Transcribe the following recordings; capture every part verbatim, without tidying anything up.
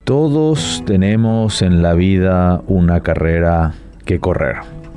Todos tenemos en la vida una carrera que correr.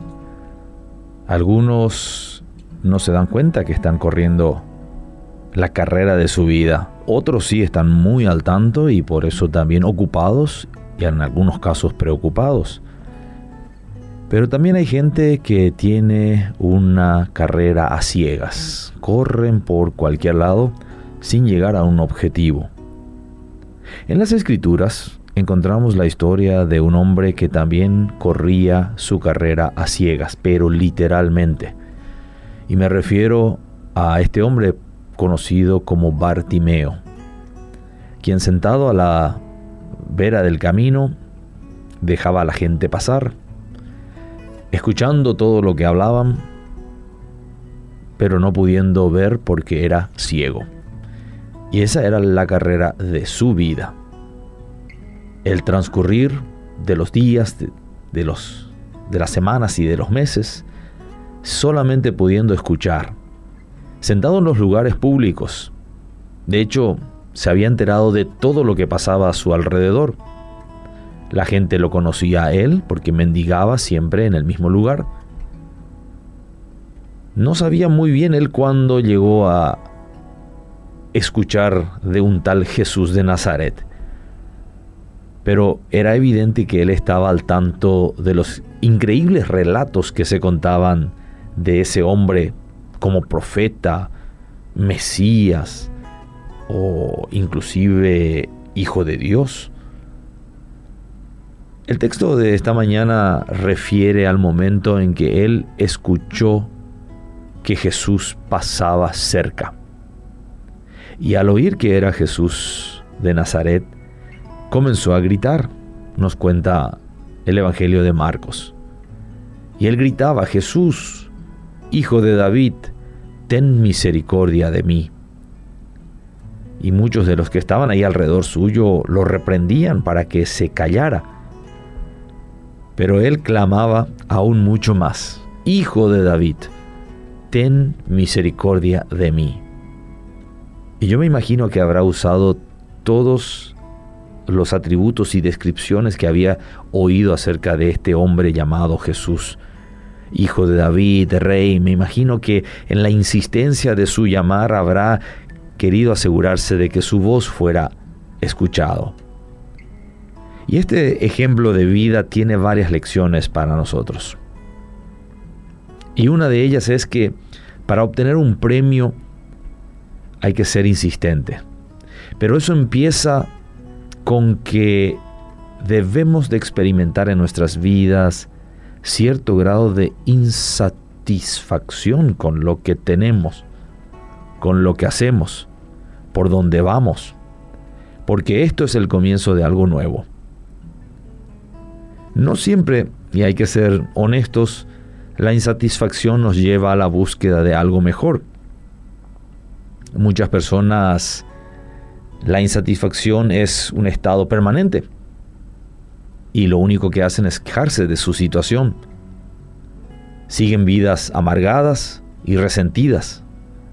Algunos no se dan cuenta que están corriendo la carrera de su vida. Otros sí están muy al tanto y por eso también ocupados y en algunos casos preocupados. Pero también hay gente que tiene una carrera a ciegas. Corren por cualquier lado sin llegar a un objetivo. En las Escrituras encontramos la historia de un hombre que también corría su carrera a ciegas, pero literalmente. Y me refiero a este hombre conocido como Bartimeo, quien sentado a la vera del camino dejaba a la gente pasar, escuchando todo lo que hablaban, pero no pudiendo ver porque era ciego. Y esa era la carrera de su vida. El transcurrir de los días, de, de, los, de las semanas y de los meses, solamente pudiendo escuchar, sentado en los lugares públicos. De hecho, se había enterado de todo lo que pasaba a su alrededor. La gente lo conocía a él porque mendigaba siempre en el mismo lugar. No sabía muy bien él cuándo llegó a escuchar de un tal Jesús de Nazaret. Pero era evidente que él estaba al tanto de los increíbles relatos que se contaban de ese hombre como profeta, Mesías o inclusive Hijo de Dios. El texto de esta mañana refiere al momento en que él escuchó que Jesús pasaba cerca. Y al oír que era Jesús de Nazaret, comenzó a gritar, nos cuenta el Evangelio de Marcos. Y él gritaba: Jesús, Hijo de David, ten misericordia de mí. Y muchos de los que estaban ahí alrededor suyo lo reprendían para que se callara. Pero él clamaba aún mucho más: Hijo de David, ten misericordia de mí. Y yo me imagino que habrá usado todos los atributos y descripciones que había oído acerca de este hombre llamado Jesús, Hijo de David, Rey. Me imagino que en la insistencia de su llamar habrá querido asegurarse de que su voz fuera escuchado. Y este ejemplo de vida tiene varias lecciones para nosotros. Y una de ellas es que para obtener un premio hay que ser insistente. Pero eso empieza con que debemos de experimentar en nuestras vidas cierto grado de insatisfacción con lo que tenemos, con lo que hacemos, por donde vamos, porque esto es el comienzo de algo nuevo. No siempre, y hay que ser honestos, la insatisfacción nos lleva a la búsqueda de algo mejor. Muchas personas, la insatisfacción es un estado permanente y lo único que hacen es quejarse de su situación. Siguen vidas amargadas y resentidas.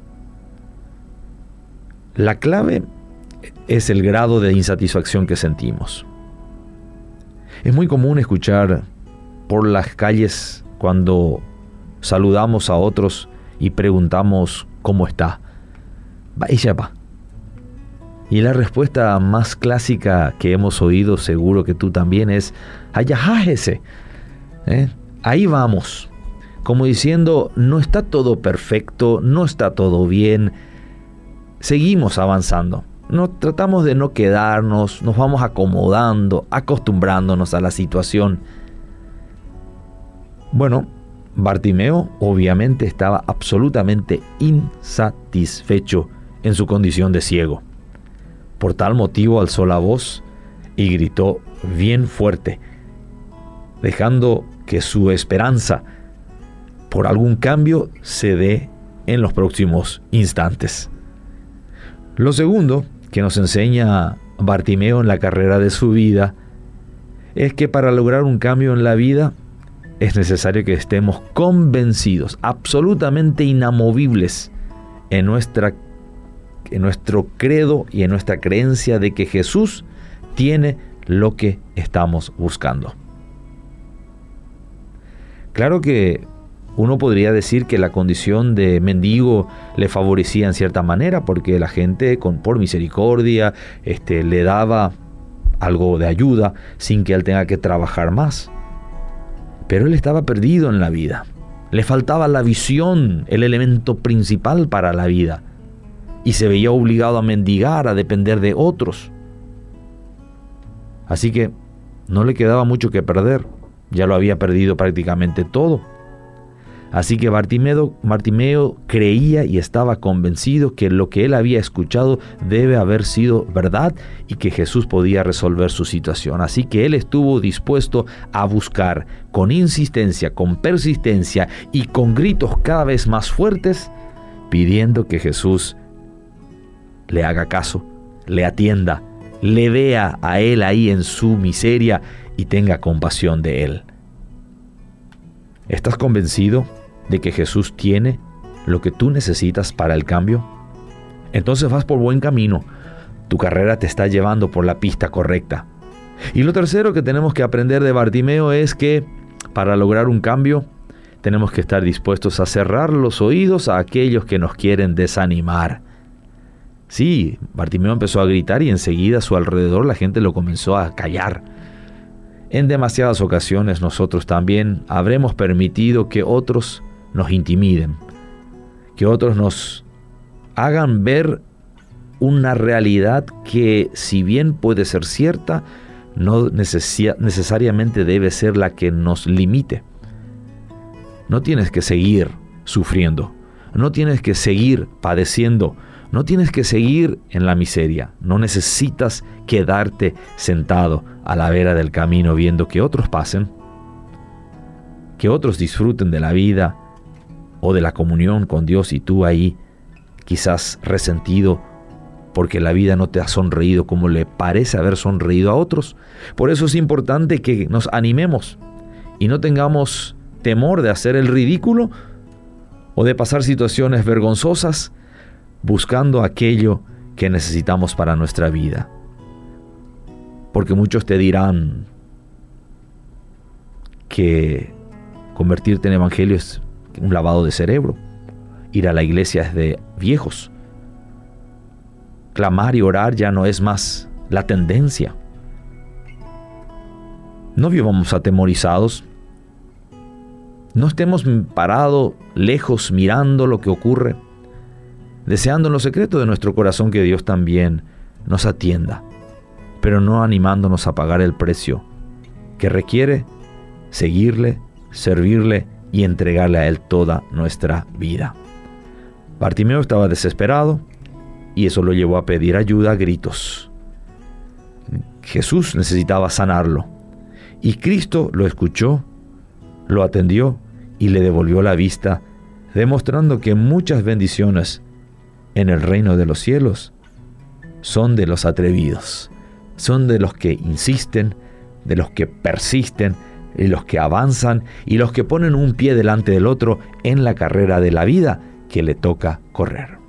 La clave es el grado de insatisfacción que sentimos. Es muy común escuchar por las calles cuando saludamos a otros y preguntamos cómo está. Vaya pa. Y la respuesta más clásica que hemos oído, seguro que tú también, es ayajájese. ¿Eh? Ahí vamos. Como diciendo, no está todo perfecto, no está todo bien. Seguimos avanzando. No, tratamos de no quedarnos, nos vamos acomodando, acostumbrándonos a la situación. Bueno, Bartimeo obviamente estaba absolutamente insatisfecho en su condición de ciego. Por tal motivo alzó la voz y gritó bien fuerte, dejando que su esperanza por algún cambio se dé en los próximos instantes. Lo segundo que nos enseña Bartimeo en la carrera de su vida es que para lograr un cambio en la vida es necesario que estemos convencidos, absolutamente inamovibles en nuestra en nuestro credo y en nuestra creencia de que Jesús tiene lo que estamos buscando. Claro que uno podría decir que la condición de mendigo le favorecía en cierta manera, porque la gente con, por misericordia este, le daba algo de ayuda sin que él tenga que trabajar más. Pero él estaba perdido en la vida. Le faltaba la visión, el elemento principal para la vida. Y se veía obligado a mendigar, a depender de otros. Así que no le quedaba mucho que perder. Ya lo había perdido prácticamente todo. Así que Bartimeo, Bartimeo creía y estaba convencido que lo que él había escuchado debe haber sido verdad y que Jesús podía resolver su situación. Así que él estuvo dispuesto a buscar con insistencia, con persistencia y con gritos cada vez más fuertes, pidiendo que Jesús le haga caso, le atienda, le vea a él ahí en su miseria y tenga compasión de él. ¿Estás convencido de que Jesús tiene lo que tú necesitas para el cambio? Entonces vas por buen camino. Tu carrera te está llevando por la pista correcta. Y lo tercero que tenemos que aprender de Bartimeo es que para lograr un cambio tenemos que estar dispuestos a cerrar los oídos a aquellos que nos quieren desanimar. Sí, Bartimeo empezó a gritar y enseguida a su alrededor la gente lo comenzó a callar. En demasiadas ocasiones nosotros también habremos permitido que otros nos intimiden, que otros nos hagan ver una realidad que, si bien puede ser cierta, no necesi- necesariamente debe ser la que nos limite. No tienes que seguir sufriendo, no tienes que seguir padeciendo, no tienes que seguir en la miseria, no necesitas quedarte sentado a la vera del camino viendo que otros pasen, que otros disfruten de la vida o de la comunión con Dios y tú ahí quizás resentido porque la vida no te ha sonreído como le parece haber sonreído a otros. Por eso es importante que nos animemos y no tengamos temor de hacer el ridículo o de pasar situaciones vergonzosas buscando aquello que necesitamos para nuestra vida. Porque muchos te dirán que convertirte en evangelio es un lavado de cerebro. Ir a la iglesia es de viejos. Clamar y orar ya no es más la tendencia. No vivamos atemorizados. No estemos parados lejos mirando lo que ocurre, deseando en lo secreto de nuestro corazón que Dios también nos atienda, pero no animándonos a pagar el precio que requiere seguirle, servirle y entregarle a Él toda nuestra vida. Bartimeo estaba desesperado y eso lo llevó a pedir ayuda a gritos. Jesús necesitaba sanarlo y Cristo lo escuchó, lo atendió y le devolvió la vista, demostrando que muchas bendiciones en el reino de los cielos son de los atrevidos, son de los que insisten, de los que persisten, y los que avanzan y los que ponen un pie delante del otro en la carrera de la vida que le toca correr.